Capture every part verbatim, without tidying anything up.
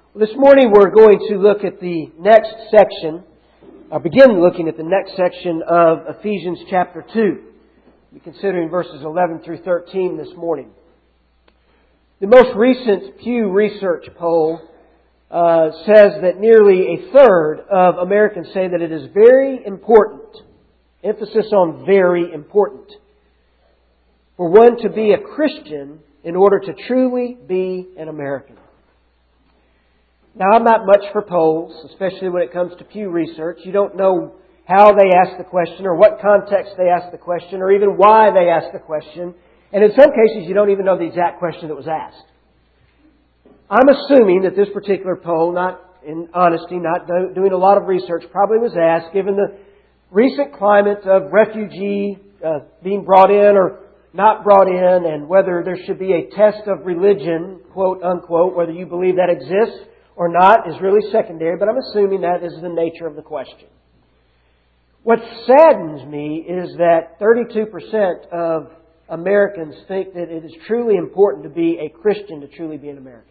This morning we're going to look at the next section, or begin looking at the next section of Ephesians chapter two. We're considering verses eleven through thirteen this morning. The most recent Pew Research poll uh, says that nearly a third of Americans say that it is very important, emphasis on very important, for one to be a Christian in order to truly be an American. Now, I'm not much for polls, especially when it comes to Pew Research. You don't know how they ask the question or what context they ask the question or even why they ask the question. And in some cases, you don't even know the exact question that was asked. I'm assuming that this particular poll, not in honesty, not do, doing a lot of research, probably was asked given the recent climate of refugee uh, being brought in or not brought in, and whether there should be a test of religion, quote unquote, whether you believe that exists or not is really secondary, but I'm assuming that is the nature of the question. What saddens me is that thirty-two percent of Americans think that it is truly important to be a Christian to truly be an American.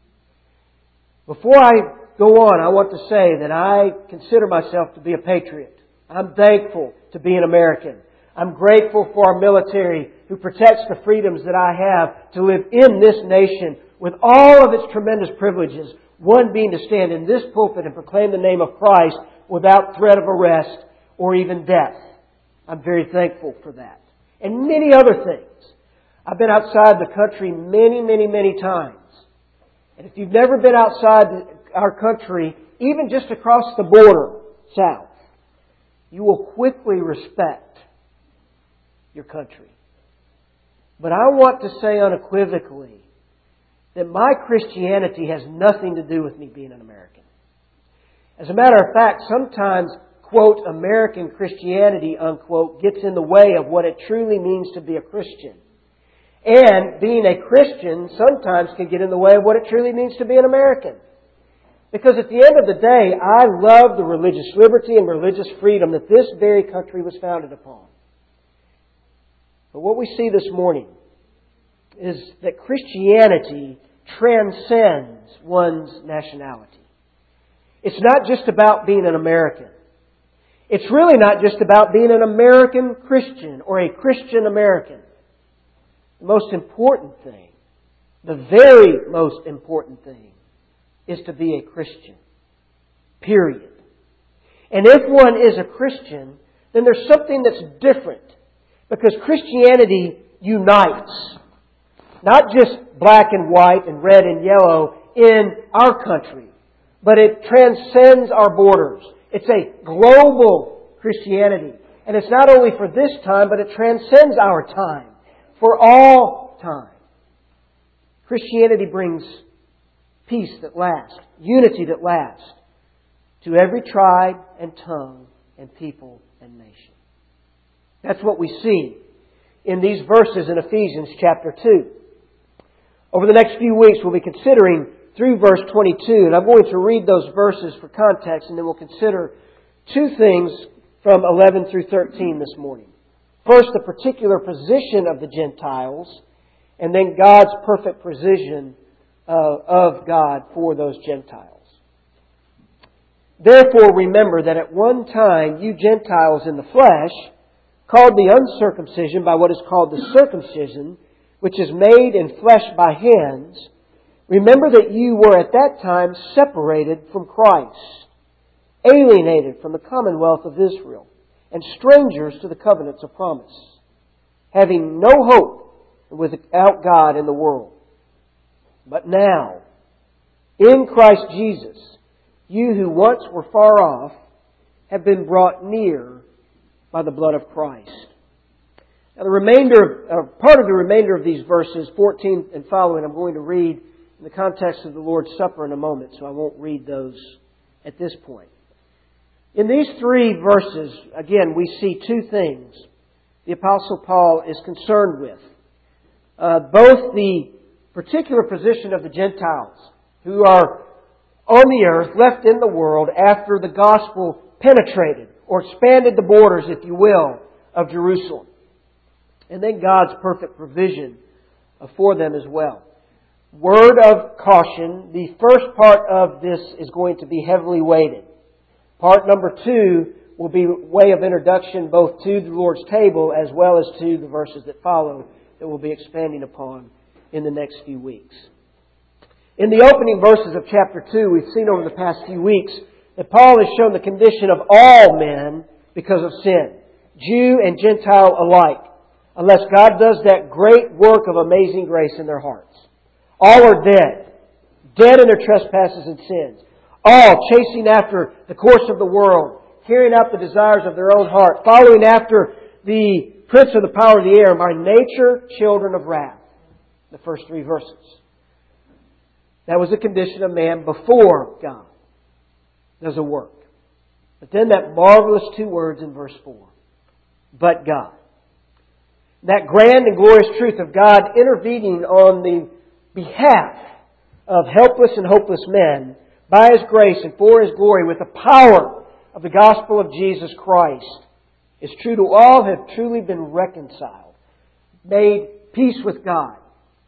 Before I go on, I want to say that I consider myself to be a patriot. I'm thankful to be an American. I'm grateful for our military who protects the freedoms that I have to live in this nation with all of its tremendous privileges. One being to stand in this pulpit and proclaim the name of Christ without threat of arrest or even death. I'm very thankful for that. And many other things. I've been outside the country many, many, many times. And if you've never been outside our country, even just across the border south, you will quickly respect your country. But I want to say unequivocally that my Christianity has nothing to do with me being an American. As a matter of fact, sometimes, quote, American Christianity, unquote, gets in the way of what it truly means to be a Christian. And being a Christian sometimes can get in the way of what it truly means to be an American. Because at the end of the day, I love the religious liberty and religious freedom that this very country was founded upon. But what we see this morning is that Christianity transcends one's nationality. It's not just about being an American. It's really not just about being an American Christian or a Christian American. The most important thing, the very most important thing, is to be a Christian. Period. And if one is a Christian, then there's something that's different. Because Christianity unites. Not just black and white and red and yellow in our country, but it transcends our borders. It's a global Christianity. And it's not only for this time, but it transcends our time. For all time. Christianity brings peace that lasts, unity that lasts, to every tribe and tongue and people and nation. That's what we see in these verses in Ephesians chapter two. Over the next few weeks, we'll be considering through verse twenty-two, and I'm going to read those verses for context, and then we'll consider two things from eleven through thirteen this morning. First, the particular position of the Gentiles, and then God's perfect provision uh, of God for those Gentiles. Therefore, remember that at one time you Gentiles in the flesh, called the uncircumcision by what is called the circumcision, which is made in flesh by hands, remember that you were at that time separated from Christ, alienated from the commonwealth of Israel, and strangers to the covenants of promise, having no hope and without God in the world. But now, in Christ Jesus, you who once were far off have been brought near by the blood of Christ. Now the remainder, or part of the remainder of these verses, fourteen and following, I'm going to read in the context of the Lord's Supper in a moment, so I won't read those at this point. In these three verses, again, we see two things the Apostle Paul is concerned with. Uh, both the particular position of the Gentiles, who are on the earth, left in the world after the gospel penetrated or expanded the borders, if you will, of Jerusalem. And then God's perfect provision for them as well. word of caution. The first part of this is going to be heavily weighted. Part number two will be way of introduction both to the Lord's table as well as to the verses that follow that we'll be expanding upon in the next few weeks. In the opening verses of chapter two, we've seen over the past few weeks that Paul has shown the condition of all men because of sin, Jew and Gentile alike, unless God does that great work of amazing grace in their hearts. All are dead, dead in their trespasses and sins, all chasing after the course of the world, carrying out the desires of their own heart, following after the prince of the power of the air, and by nature children of wrath. The first three verses. That was the condition of man before God does a work. But then that marvelous two words in verse four. But God. That grand and glorious truth of God intervening on the behalf of helpless and hopeless men by His grace and for His glory with the power of the gospel of Jesus Christ is true to all who have truly been reconciled, made peace with God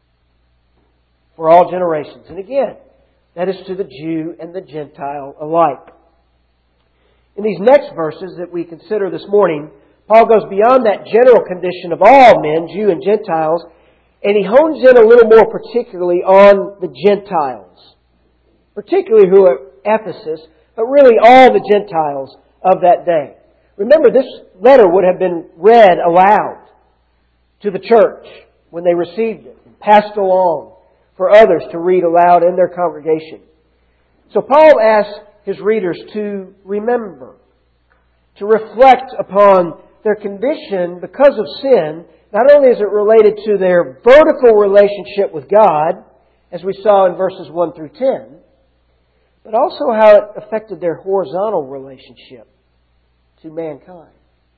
for all generations. And again, that is to the Jew and the Gentile alike. In these next verses that we consider this morning, Paul goes beyond that general condition of all men, Jew and Gentiles, and he hones in a little more particularly on the Gentiles, particularly who are at Ephesus, but really all the Gentiles of that day. Remember, this letter would have been read aloud to the church when they received it and passed along for others to read aloud in their congregation. So Paul asks his readers to remember, to reflect upon their condition because of sin. Not only is it related to their vertical relationship with God, as we saw in verses one through ten, but also how it affected their horizontal relationship to mankind.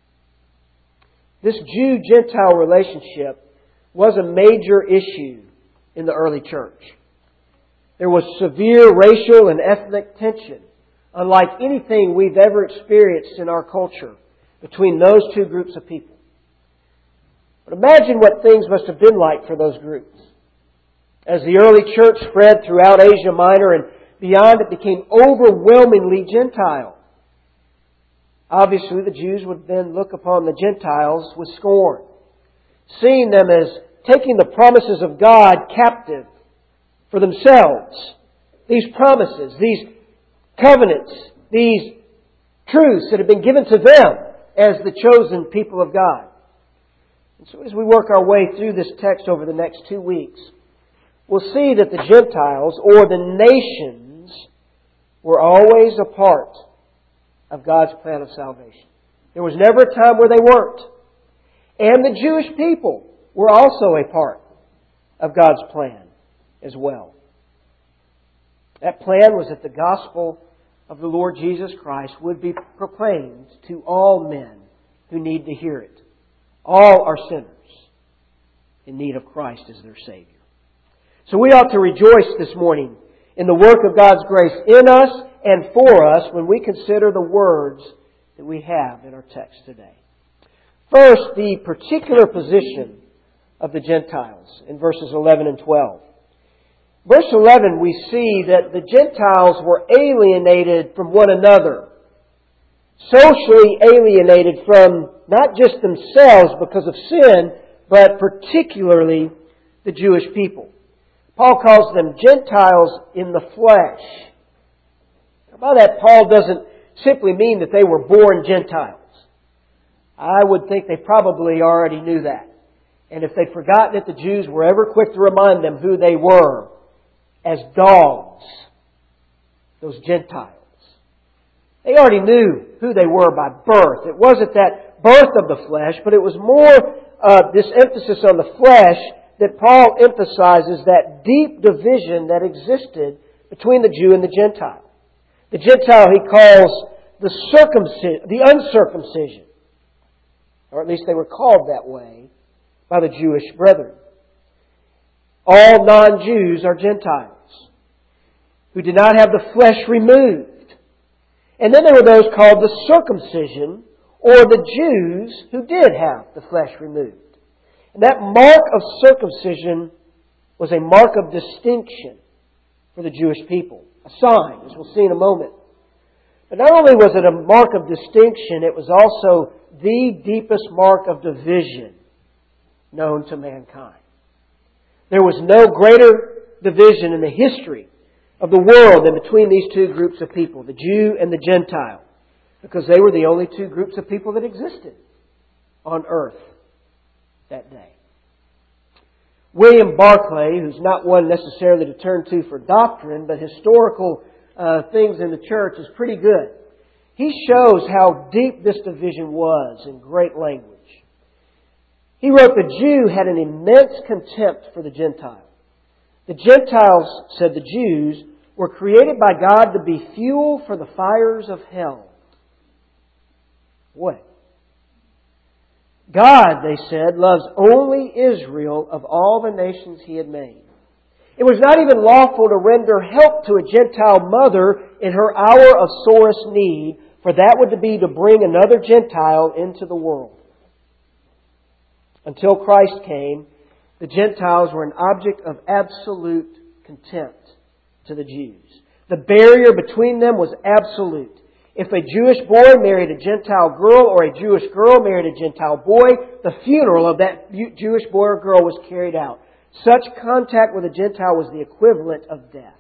This Jew-Gentile relationship was a major issue in the early church. There was severe racial and ethnic tension, unlike anything we've ever experienced in our culture between those two groups of people. But imagine what things must have been like for those groups. As the early church spread throughout Asia Minor and beyond, it became overwhelmingly Gentile. Obviously, the Jews would then look upon the Gentiles with scorn, seeing them as taking the promises of God captive for themselves. These promises, these covenants, these truths that have been given to them as the chosen people of God. And so as we work our way through this text over the next two weeks, we'll see that the Gentiles, or the nations, were always a part of God's plan of salvation. There was never a time where they weren't. And the Jewish people were also a part of God's plan as well. That plan was that the gospel of the Lord Jesus Christ would be proclaimed to all men who need to hear it. All are sinners in need of Christ as their Savior. So we ought to rejoice this morning in the work of God's grace in us and for us when we consider the words that we have in our text today. First, the particular position of the Gentiles in verses eleven and twelve. Verse eleven, we see that the Gentiles were alienated from one another. Socially alienated from not just themselves because of sin, but particularly the Jewish people. Paul calls them Gentiles in the flesh. By that, Paul doesn't simply mean that they were born Gentiles. I would think they probably already knew that. And if they'd forgotten it, the Jews were ever quick to remind them who they were as dogs, those Gentiles. They already knew who they were by birth. It wasn't that birth of the flesh, but it was more uh, this emphasis on the flesh that Paul emphasizes that deep division that existed between the Jew and the Gentile. The Gentile he calls the circumcision, the uncircumcision, or at least they were called that way by the Jewish brethren. All non-Jews are Gentiles who did not have the flesh removed. And then there were those called the circumcision, or the Jews who did have the flesh removed. And that mark of circumcision was a mark of distinction for the Jewish people. A sign, as we'll see in a moment. But not only was it a mark of distinction, it was also the deepest mark of division known to mankind. There was no greater division in the history of the world than between these two groups of people, the Jew and the Gentile, because they were the only two groups of people that existed on earth that day. William Barclay, who's not one necessarily to turn to for doctrine, but historical uh, things in the church, is pretty good. He shows how deep this division was in great language. He wrote, the Jew had an immense contempt for the Gentile. The Gentiles, said the Jews, were created by God to be fuel for the fires of hell. What? God, they said, loves only Israel of all the nations He had made. It was not even lawful to render help to a Gentile mother in her hour of sorest need, for that would be to bring another Gentile into the world. Until Christ came, the Gentiles were an object of absolute contempt to the Jews. The barrier between them was absolute. If a Jewish boy married a Gentile girl or a Jewish girl married a Gentile boy, the funeral of that Jewish boy or girl was carried out. Such contact with a Gentile was the equivalent of death.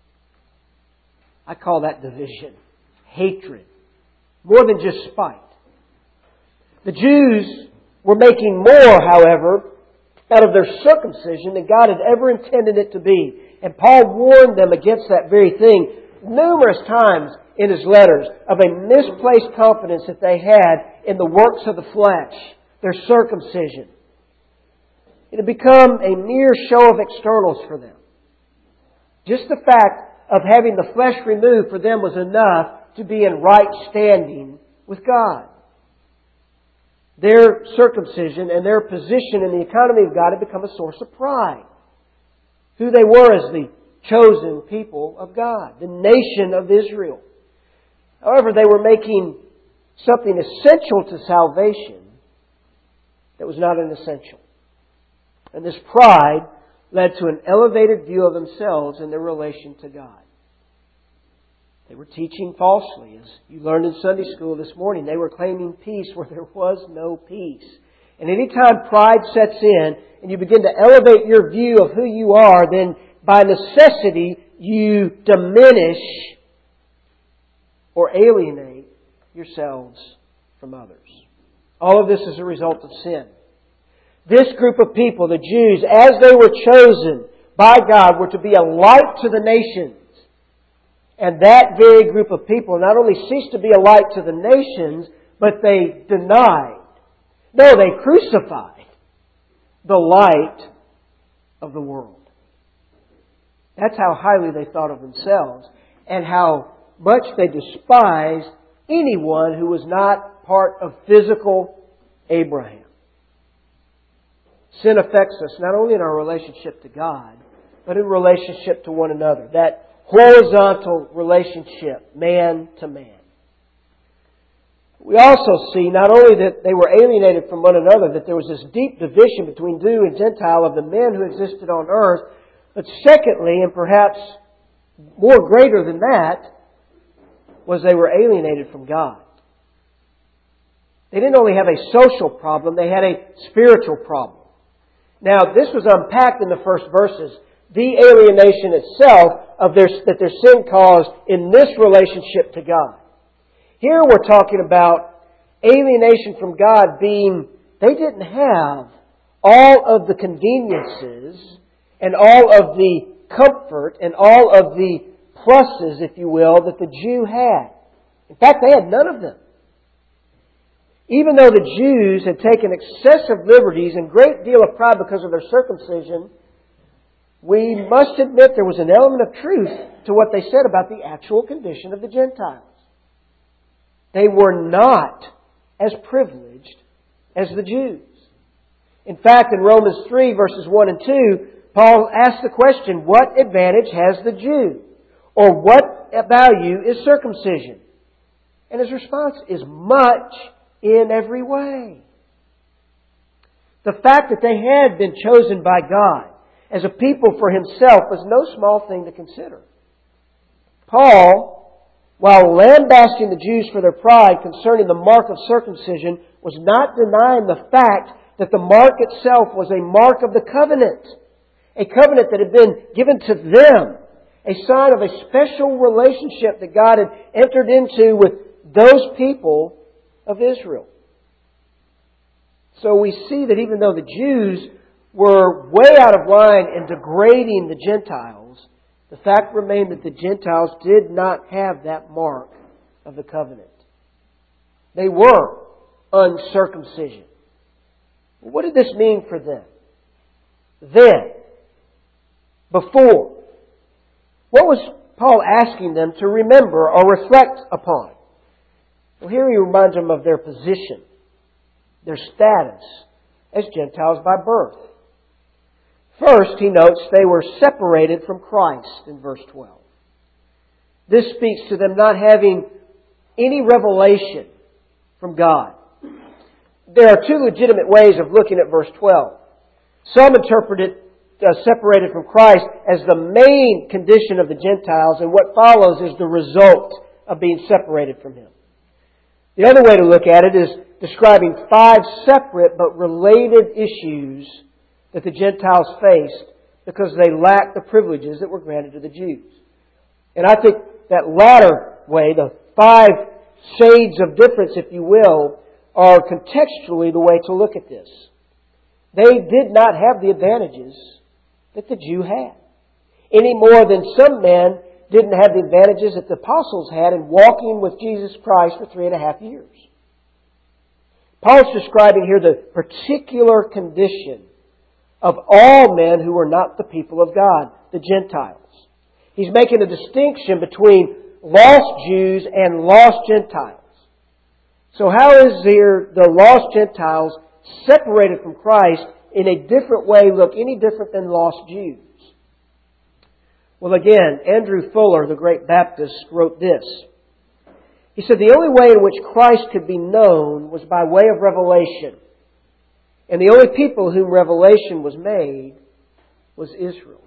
I call that division. Hatred. More than just spite. The Jews were making more, however, out of their circumcision than God had ever intended it to be. And Paul warned them against that very thing numerous times in his letters of a misplaced confidence that they had in the works of the flesh, their circumcision. It had become a mere show of externals for them. Just the fact of having the flesh removed for them was enough to be in right standing with God. Their circumcision and their position in the economy of God had become a source of pride. Who they were as the chosen people of God, the nation of Israel. However, they were making something essential to salvation that was not an essential. And this pride led to an elevated view of themselves in their relation to God. They were teaching falsely. As you learned in Sunday school this morning, they were claiming peace where there was no peace. And anytime pride sets in and you begin to elevate your view of who you are, then by necessity you diminish or alienate yourselves from others. All of this is a result of sin. This group of people, the Jews, as they were chosen by God, were to be a light to the nations. And that very group of people not only ceased to be a light to the nations, but they denied, no, they crucified the light of the world. That's how highly they thought of themselves and how much they despised anyone who was not part of physical Abraham. Sin affects us not only in our relationship to God, but in relationship to one another. That horizontal relationship, man to man. We also see not only that they were alienated from one another, that there was this deep division between Jew and Gentile of the men who existed on earth, but secondly, and perhaps more greater than that, was they were alienated from God. They didn't only have a social problem, they had a spiritual problem. Now, this was unpacked in the first verses. The alienation itself of their, that their sin caused in this relationship to God. Here we're talking about alienation from God being, they didn't have all of the conveniences and all of the comfort and all of the pluses, if you will, that the Jew had. In fact, they had none of them. Even though the Jews had taken excessive liberties and great deal of pride because of their circumcision, we must admit there was an element of truth to what they said about the actual condition of the Gentiles. They were not as privileged as the Jews. In fact, in Romans three, verses one and two, Paul asks the question, what advantage has the Jew? Or what value is circumcision? And his response is much in every way. The fact that they had been chosen by God as a people for Himself was no small thing to consider. Paul, while lambasting the Jews for their pride concerning the mark of circumcision, was not denying the fact that the mark itself was a mark of the covenant. A covenant that had been given to them. A sign of a special relationship that God had entered into with those people of Israel. So we see that even though the Jews were way out of line in degrading the Gentiles, the fact remained that the Gentiles did not have that mark of the covenant. They were uncircumcision. What did this mean for them? Then, before, what was Paul asking them to remember or reflect upon? Well, here he reminds them of their position, their status as Gentiles by birth. First, he notes they were separated from Christ in verse twelve. This speaks to them not having any revelation from God. There are two legitimate ways of looking at verse twelve. Some interpret it uh, separated from Christ as the main condition of the Gentiles, and what follows is the result of being separated from Him. The other way to look at it is describing five separate but related issues that the Gentiles faced because they lacked the privileges that were granted to the Jews. And I think that latter way, the five shades of difference, if you will, are contextually the way to look at this. They did not have the advantages that the Jew had, any more than some men didn't have the advantages that the apostles had in walking with Jesus Christ for three and a half years. Paul's describing here the particular condition of all men who are not the people of God, the Gentiles. He's making a distinction between lost Jews and lost Gentiles. So how is here the lost Gentiles separated from Christ in a different way look any different than lost Jews? Well, again, Andrew Fuller, the great Baptist, wrote this. He said, the only way in which Christ could be known was by way of revelation. And the only people whom revelation was made was Israel.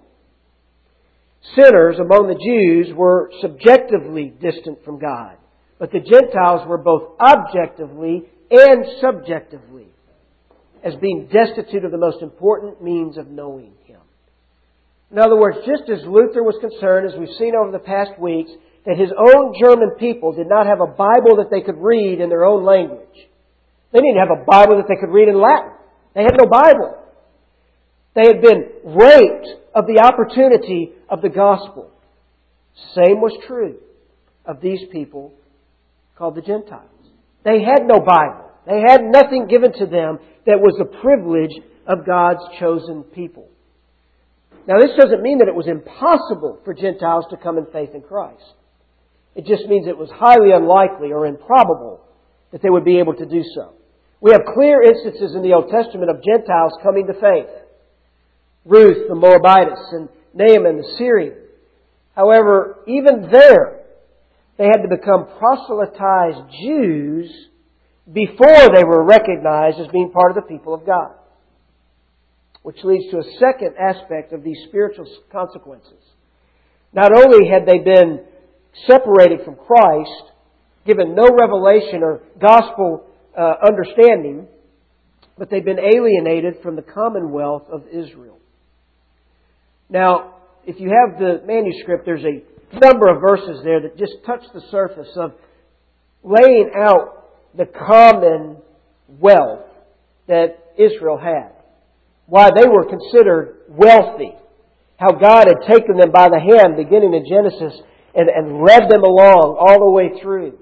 Sinners among the Jews were subjectively distant from God, but the Gentiles were both objectively and subjectively as being destitute of the most important means of knowing Him. In other words, just as Luther was concerned, as we've seen over the past weeks, that his own German people did not have a Bible that they could read in their own language. They didn't have a Bible that they could read in Latin. They had no Bible. They had been raped of the opportunity of the gospel. Same was true of these people called the Gentiles. They had no Bible. They had nothing given to them that was the privilege of God's chosen people. Now, this doesn't mean that it was impossible for Gentiles to come in faith in Christ. It just means it was highly unlikely or improbable that they would be able to do so. We have clear instances in the Old Testament of Gentiles coming to faith. Ruth, the Moabitess, and Naaman, the Syrian. However, even there, they had to become proselytized Jews before they were recognized as being part of the people of God. Which leads to a second aspect of these spiritual consequences. Not only had they been separated from Christ, given no revelation or gospel uh, understanding, but they've been alienated from the commonwealth of Israel. Now, if you have the manuscript, there's a number of verses there that just touch the surface of laying out the common wealth that Israel had. Why they were considered wealthy. How God had taken them by the hand, beginning in Genesis, and, and led them along all the way through.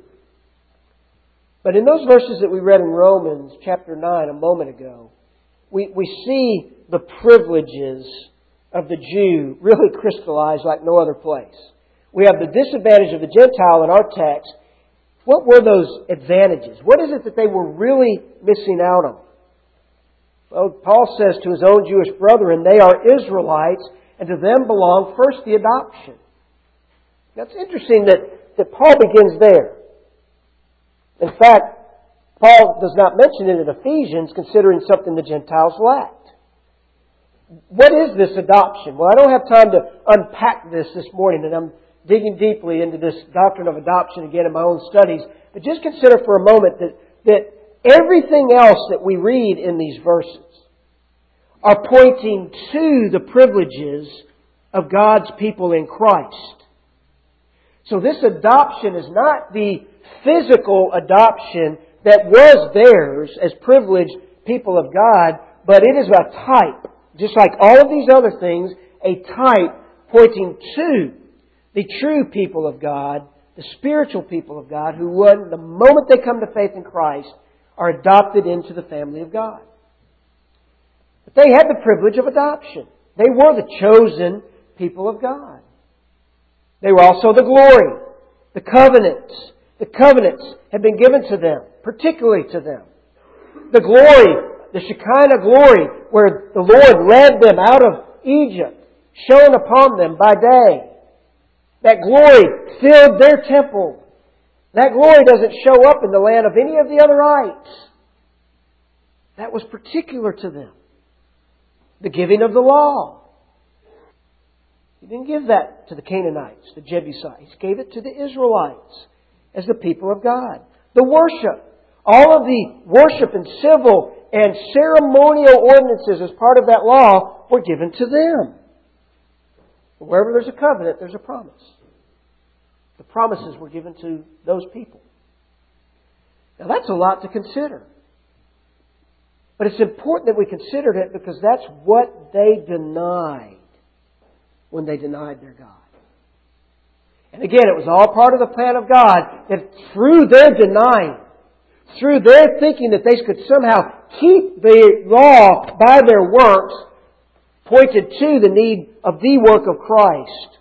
But in those verses that we read in Romans chapter nine a moment ago, we, we see the privileges of the Jew really crystallized like no other place. We have the disadvantage of the Gentile in our text. What were those advantages? What is it that they were really missing out on? Well, Paul says to his own Jewish brethren, they are Israelites, and to them belong first the adoption. Now, it's interesting that, that Paul begins there. In fact, Paul does not mention it in Ephesians, considering something the Gentiles lacked. what is this adoption? Well, I don't have time to unpack this this morning, and I'm digging deeply into this doctrine of adoption again in my own studies. But just consider for a moment that, that everything else that we read in these verses are pointing to the privileges of God's people in Christ. So this adoption is not the physical adoption that was theirs as privileged people of God, but it is a type, just like all of these other things, a type pointing to the true people of God, the spiritual people of God, who would, the moment they come to faith in Christ, are adopted into the family of God. But they had the privilege of adoption. They were the chosen people of God. They were also the glory, the covenants. The covenants had been given to them, particularly to them. The glory, the Shekinah glory, where the Lord led them out of Egypt, shone upon them by day. That glory filled their temple. That glory doesn't show up in the land of any of the otherites. That was particular to them. The giving of the law. He didn't give that to the Canaanites, the Jebusites. He gave it to the Israelites as the people of God. The worship. All of the worship and civil and ceremonial ordinances as part of that law were given to them. Wherever there's a covenant, there's a promise. The promises were given to those people. Now that's a lot to consider. But it's important that we considered it because that's what they denied when they denied their God. And again, it was all part of the plan of God that through their denying, through their thinking that they could somehow keep the law by their works, pointed to the need of the work of Christ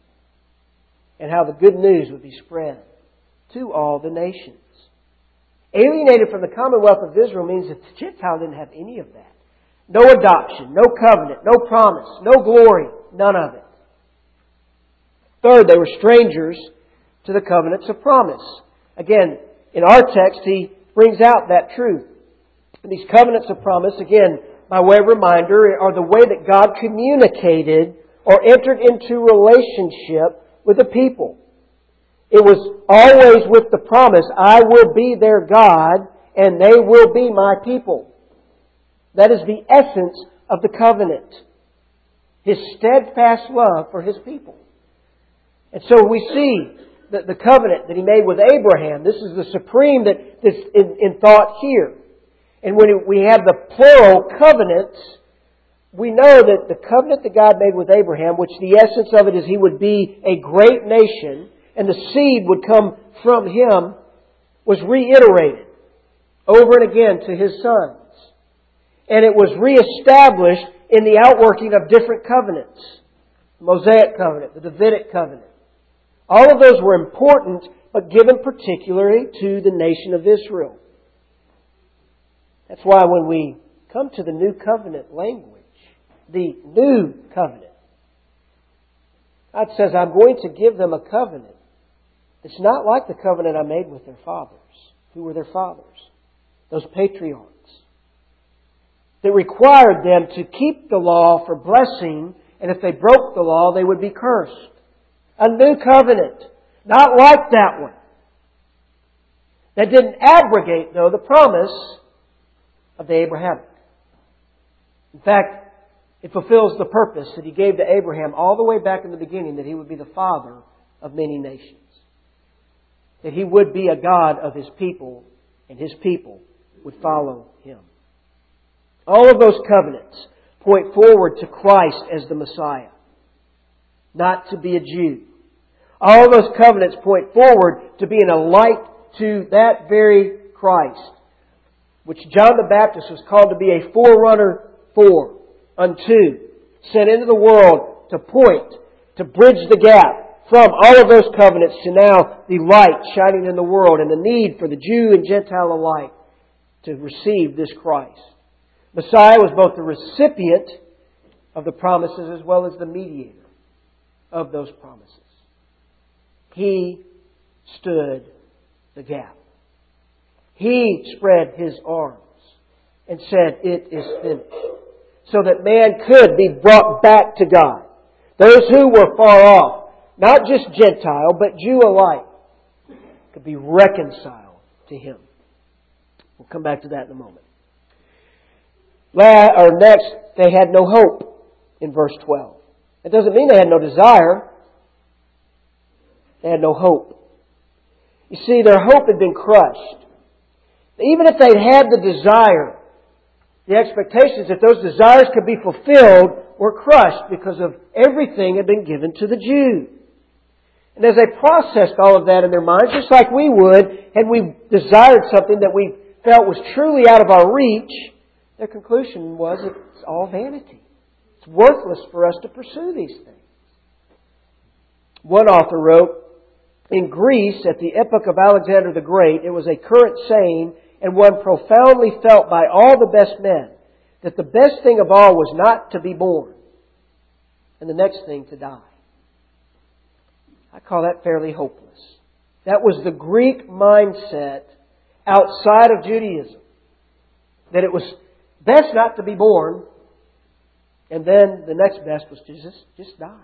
and how the good news would be spread to all the nations. Alienated from the commonwealth of Israel means that the Gentile didn't have any of that. No adoption, no covenant, no promise, no glory, none of it. Third, they were strangers to the covenants of promise. Again, in our text, he brings out that truth. And these covenants of promise, again, by way of reminder, are the way that God communicated or entered into relationship with the people. It was always with the promise, I will be their God and they will be my people. That is the essence of the covenant. His steadfast love for His people. And so we see that the covenant that He made with Abraham, this is the supreme that is in, in thought here. And when we have the plural covenants, we know that the covenant that God made with Abraham, which the essence of it is he would be a great nation and the seed would come from him, was reiterated over and again to his sons. And it was reestablished in the outworking of different covenants. The Mosaic covenant, the Davidic covenant. All of those were important, but given particularly to the nation of Israel. That's why when we come to the new covenant language, the new covenant, God says, I'm going to give them a covenant. It's not like the covenant I made with their fathers. Who were their fathers? Those patriarchs. That required them to keep the law for blessing, and if they broke the law, they would be cursed. A new covenant. Not like that one. That didn't abrogate, though, the promise of the Abrahamic. In fact, it fulfills the purpose that He gave to Abraham all the way back in the beginning, that he would be the father of many nations. That he would be a God of his people, and his people would follow him. All of those covenants point forward to Christ as the Messiah, not to be a Jew. All of those covenants point forward to being a light to that very Christ, which John the Baptist was called to be a forerunner for, unto, sent into the world to point, to bridge the gap from all of those covenants to now the light shining in the world and the need for the Jew and Gentile alike to receive this Christ. Messiah was both the recipient of the promises as well as the mediator of those promises. He stood the gap. He spread His arms and said, it is finished. so that man could be brought back to God. Those who were far off, not just Gentile, but Jew alike, could be reconciled to Him. We'll come back to that in a moment. Or next, they had no hope in verse twelve. It doesn't mean they had no desire. They had no hope. You see, their hope had been crushed. Even if they'd had the desire, the expectations that those desires could be fulfilled were crushed because of everything had been given to the Jew. And as they processed all of that in their minds, just like we would, and we desired something that we felt was truly out of our reach, their conclusion was it's all vanity. It's worthless for us to pursue these things. One author wrote, in Greece, at the epoch of Alexander the Great, it was a current saying and one profoundly felt by all the best men, that the best thing of all was not to be born, and the next thing to die. I call that fairly hopeless. That was the Greek mindset outside of Judaism. That it was best not to be born, and then the next best was to just, just die.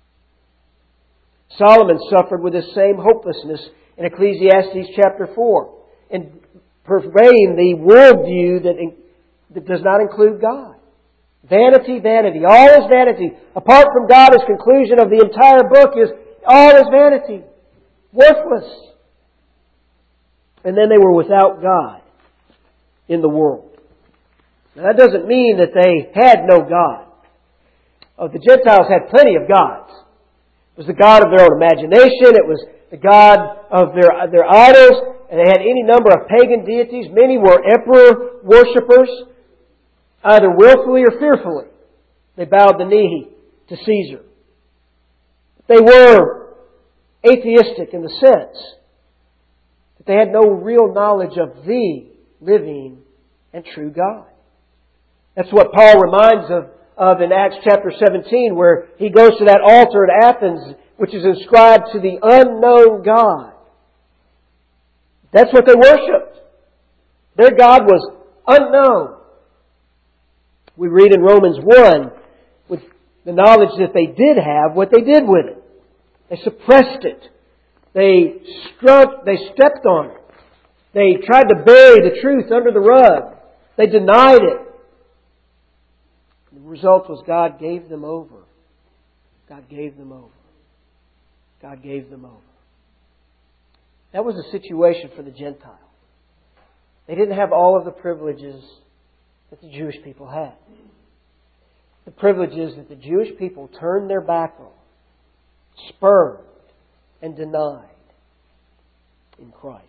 Solomon suffered with this same hopelessness in Ecclesiastes chapter four, and pervading the worldview that, in, that does not include God. Vanity, vanity. All is vanity. Apart from God, his conclusion of the entire book is all is vanity. Worthless. And then they were without God in the world. Now that doesn't mean that they had no God. Oh, the Gentiles had plenty of gods. It was the God of their own imagination. It was the God of their, their idols. And they had any number of pagan deities. Many were emperor worshippers, either willfully or fearfully. They bowed the knee to Caesar. They were atheistic in the sense that they had no real knowledge of the living and true God. That's what Paul reminds of, of in Acts chapter seventeen, where he goes to that altar at Athens, which is inscribed to the unknown God. That's what they worshipped. Their God was unknown. We read in Romans one, with the knowledge that they did have, what they did with it. They suppressed it. They struck, they stepped on it. They tried to bury the truth under the rug. They denied it. The result was God gave them over. God gave them over. God gave them over. That was the situation for the Gentiles. They didn't have all of the privileges that the Jewish people had. The privileges that the Jewish people turned their back on, spurned, and denied in Christ.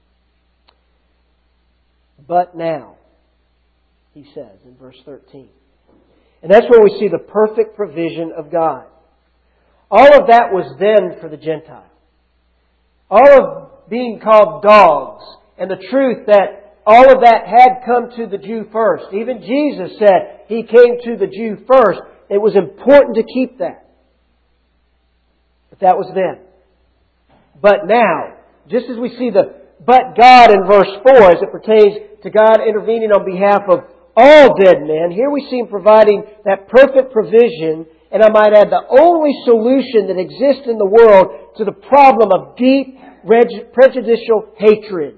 But now, he says in verse thirteen. And that's where we see the perfect provision of God. All of that was then for the Gentile. All of being called dogs and the truth that all of that had come to the Jew first. Even Jesus said He came to the Jew first. It was important to keep that. But that was then. But now, just as we see the but God in verse four as it pertains to God intervening on behalf of all dead men, here we see Him providing that perfect provision, and I might add the only solution that exists in the world to the problem of deep prejudicial hatred.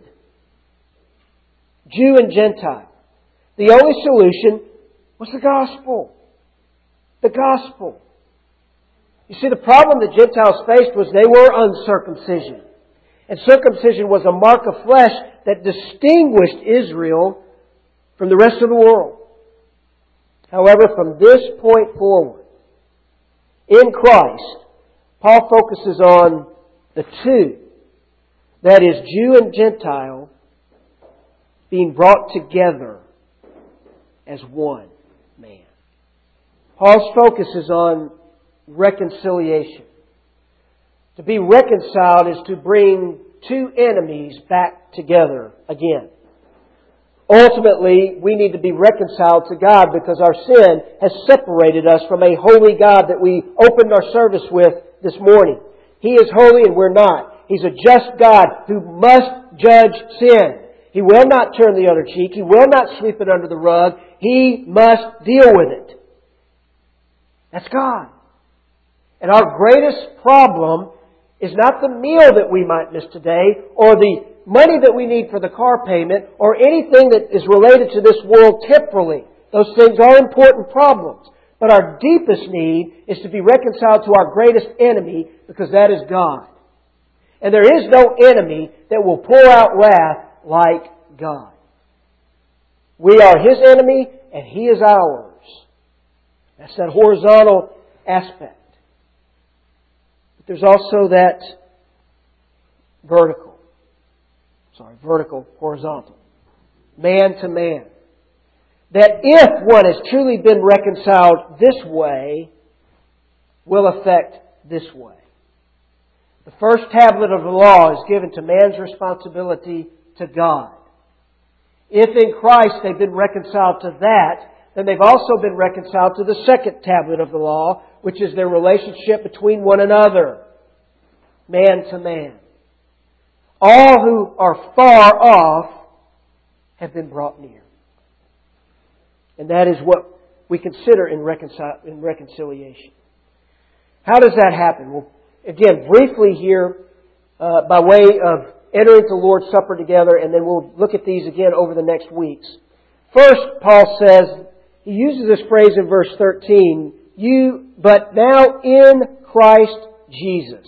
Jew and Gentile. The only solution was the gospel. The gospel. You see, the problem the Gentiles faced was they were uncircumcision. And circumcision was a mark of flesh that distinguished Israel from the rest of the world. However, from this point forward, in Christ, Paul focuses on the two. That is, Jew and Gentile being brought together as one man. Paul's focus is on reconciliation. To be reconciled is to bring two enemies back together again. Ultimately, we need to be reconciled to God because our sin has separated us from a holy God that we opened our service with this morning. He is holy and we're not. He's a just God who must judge sin. He will not turn the other cheek. He will not sweep it under the rug. He He must deal with it. That's God. And our greatest problem is not the meal that we might miss today, or the money that we need for the car payment, or anything that is related to this world temporally. Those things are important problems. But our deepest need is to be reconciled to our greatest enemy, because that is God. And there is no enemy that will pour out wrath like God. We are His enemy and He is ours. That's that horizontal aspect. But there's also that vertical. Sorry, vertical, horizontal. Man to man. That if one has truly been reconciled this way, will affect this way. The first tablet of the law is given to man's responsibility to God. If in Christ they've been reconciled to that, then they've also been reconciled to the second tablet of the law, which is their relationship between one another, man to man. All who are far off have been brought near. And that is what we consider in, reconcil- in reconciliation. How does that happen? Well, again, briefly here, uh, by way of entering the Lord's Supper together, and then we'll look at these again over the next weeks. First, Paul says, he uses this phrase in verse thirteen, you, but now in Christ Jesus.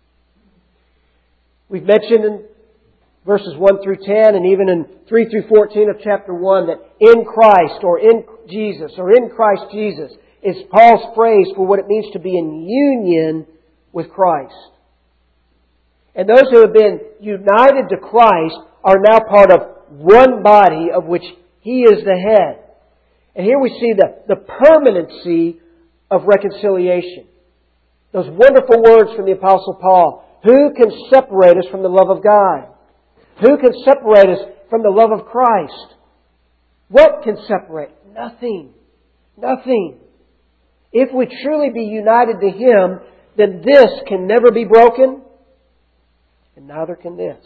We've mentioned in verses one through ten, and even in three through fourteen of chapter one, that in Christ, or in Jesus, or in Christ Jesus, is Paul's phrase for what it means to be in union with Christ. And those who have been united to Christ are now part of one body of which He is the head. And here we see the, the permanency of reconciliation. Those wonderful words from the Apostle Paul. Who can separate us from the love of God? Who can separate us from the love of Christ? What can separate? Nothing. Nothing. If we truly be united to Him, then this can never be broken, and neither can this.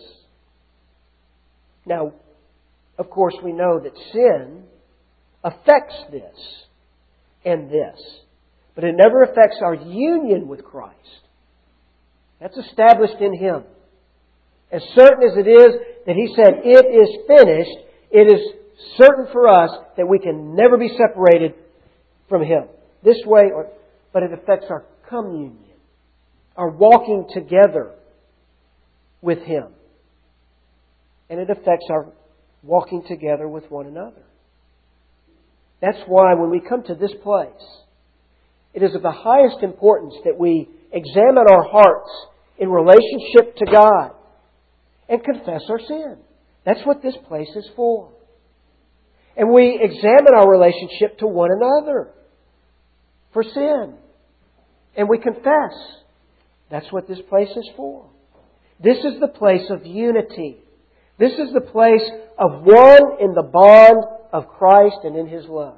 Now, of course, we know that sin affects this and this, but it never affects our union with Christ. That's established in Him. As certain as it is that He said, it is finished, it is certain for us that we can never be separated from Him. This way, or, but it affects our communion, our walking together with Him. And it affects our walking together with one another. That's why when we come to this place, it is of the highest importance that we examine our hearts in relationship to God and confess our sin. That's what this place is for. And we examine our relationship to one another for sin. And we confess. That's what this place is for. This is the place of unity. This is the place of one in the bond of Christ and in His love.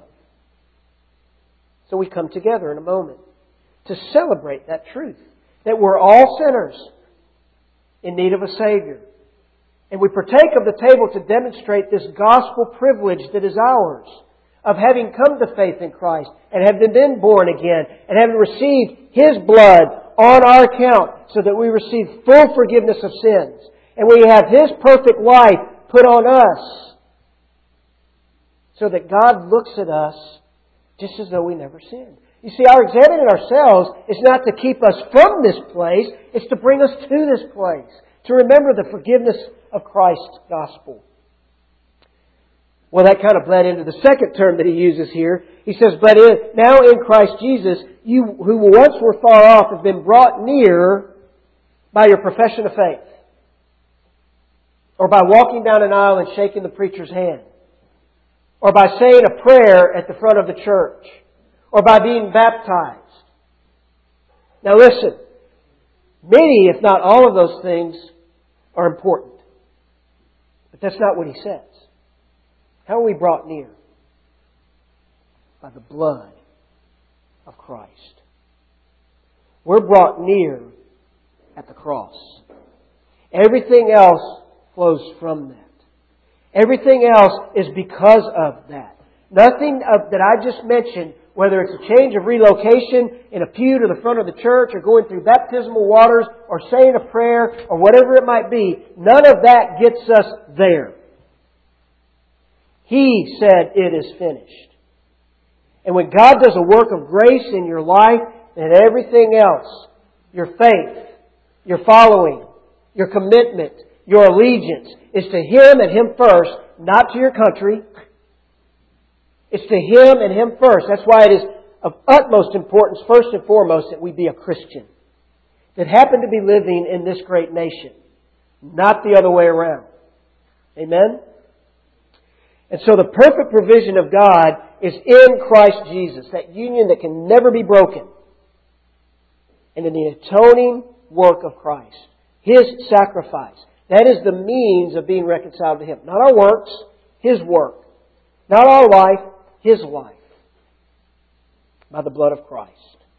So we come together in a moment to celebrate that truth. That we're all sinners in need of a Savior. And we partake of the table to demonstrate this gospel privilege that is ours, of having come to faith in Christ and having been born again and having received His blood on our account so that we receive full forgiveness of sins. And we have His perfect life put on us so that God looks at us just as though we never sinned. You see, our examining ourselves is not to keep us from this place, it's to bring us to this place, to remember the forgiveness of Christ's gospel. Well, that kind of bled into the second term that he uses here. He says, but in, now in Christ Jesus, you who once were far off have been brought near by your profession of faith. Or by walking down an aisle and shaking the preacher's hand. Or by saying a prayer at the front of the church. Or by being baptized. Now listen, many, if not all of those things, are important. But that's not what he says. How are we brought near? By the blood of Christ. We're brought near at the cross. Everything else flows from that. Everything else is because of that. Nothing of, that I just mentioned, whether it's a change of relocation in a pew to the front of the church or going through baptismal waters or saying a prayer or whatever it might be, none of that gets us there. He said it is finished. And when God does a work of grace in your life, then everything else, your faith, your following, your commitment, your allegiance, is to Him and Him first, not to your country. It's to Him and Him first. That's why it is of utmost importance, first and foremost, that we be a Christian that happen to be living in this great nation, not the other way around. Amen? And so the perfect provision of God is in Christ Jesus, that union that can never be broken, and in the atoning work of Christ, His sacrifice. That is the means of being reconciled to Him. Not our works, His work. Not our life, His life. By the blood of Christ.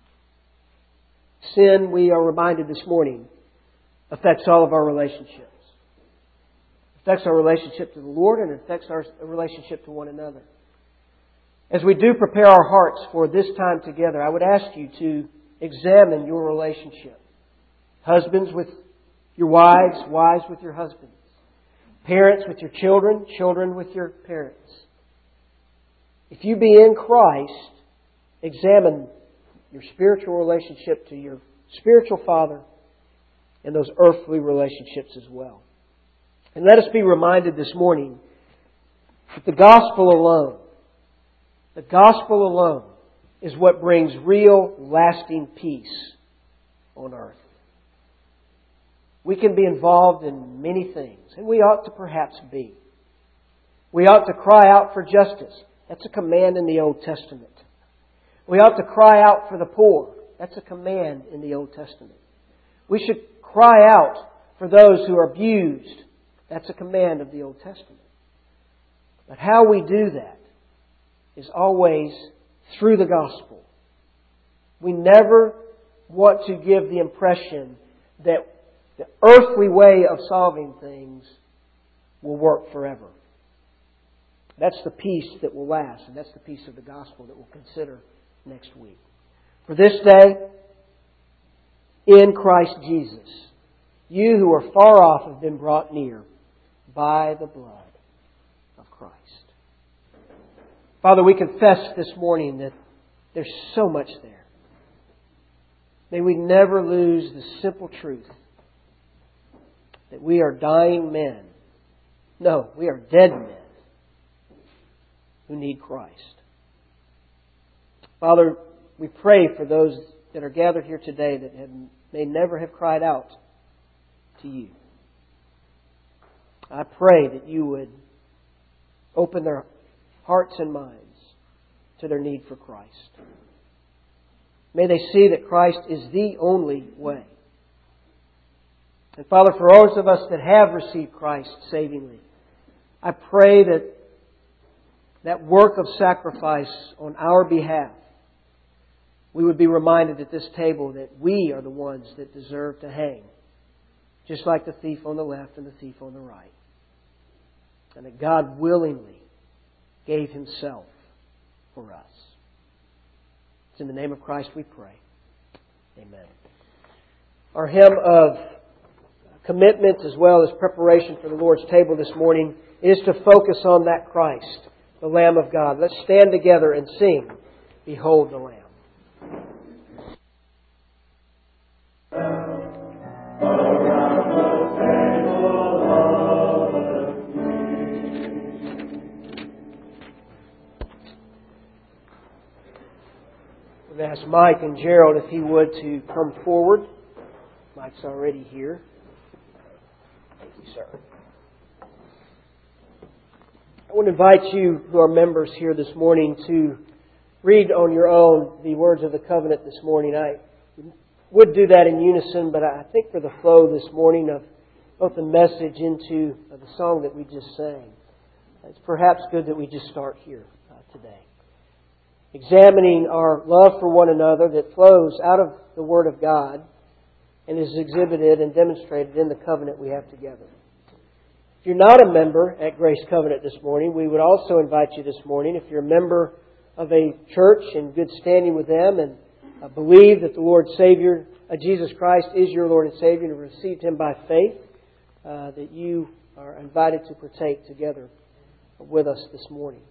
Sin, we are reminded this morning, affects all of our relationships. It affects our relationship to the Lord and it affects our relationship to one another. As we do prepare our hearts for this time together, I would ask you to examine your relationship. Husbands with your wives, wives with your husbands. Parents with your children, children with your parents. If you be in Christ, examine your spiritual relationship to your spiritual father and those earthly relationships as well. And let us be reminded this morning that the gospel alone, the gospel alone is what brings real, lasting peace on earth. We can be involved in many things, and we ought to perhaps be. We ought to cry out for justice. That's a command in the Old Testament. We ought to cry out for the poor. That's a command in the Old Testament. We should cry out for those who are abused. That's a command of the Old Testament. But how we do that is always through the gospel. We never want to give the impression that the earthly way of solving things will work forever. That's the peace that will last, and that's the peace of the gospel that we'll consider next week. For this day, in Christ Jesus, you who are far off have been brought near by the blood of Christ. Father, we confess this morning that there's so much there. May we never lose the simple truth that we are dying men. No, we are dead men who need Christ. Father, we pray for those that are gathered here today that have, may never have cried out to you. I pray that you would open their hearts and minds to their need for Christ. May they see that Christ is the only way. And Father, for those of us that have received Christ savingly, I pray that that work of sacrifice on our behalf, we would be reminded at this table that we are the ones that deserve to hang, just like the thief on the left and the thief on the right. And that God willingly gave Himself for us. It's in the name of Christ we pray. Amen. Our hymn of commitment as well as preparation for the Lord's table this morning is to focus on that Christ, the Lamb of God. Let's stand together and sing, Behold the Lamb. I've asked Mike and Gerald if he would to come forward. Mike's already here. Thank you, sir. I want to invite you who are members here this morning to read on your own the words of the covenant this morning. I would do that in unison, but I think for the flow this morning of both the message into the song that we just sang, it's perhaps good that we just start here uh, today. Examining our love for one another that flows out of the Word of God and is exhibited and demonstrated in the covenant we have together. If you're not a member at Grace Covenant this morning, we would also invite you this morning, if you're a member of a church in good standing with them and uh, believe that the Lord Savior, uh, Jesus Christ, is your Lord and Savior and have received Him by faith, uh, that you are invited to partake together with us this morning.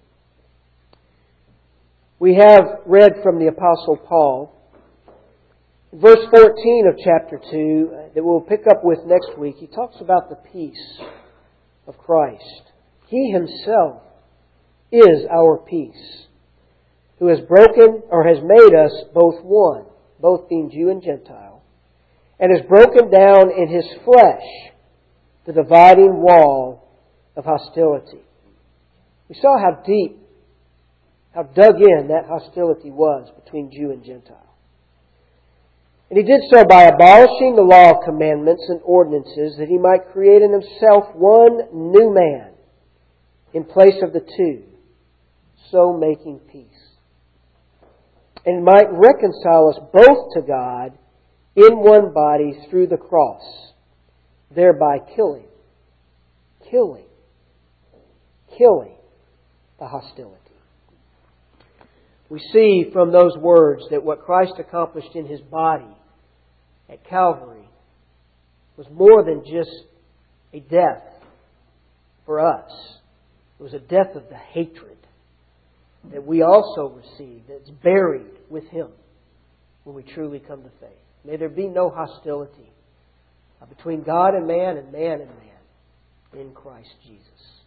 We have read from the Apostle Paul, verse fourteen of chapter two, uh, that we'll pick up with next week. He talks about the peace of Christ. He Himself is our peace, who has broken or has made us both one, both being Jew and Gentile, and has broken down in His flesh the dividing wall of hostility. We saw how deep, how dug in that hostility was between Jew and Gentile. And He did so by abolishing the law of commandments and ordinances, that He might create in Himself one new man in place of the two, so making peace. And might reconcile us both to God in one body through the cross, thereby killing, killing, killing the hostility. We see from those words that what Christ accomplished in His body at Calvary was more than just a death for us. It was a death of the hatred that we also receive, that's buried with Him when we truly come to faith. May there be no hostility between God and man and man and man in Christ Jesus.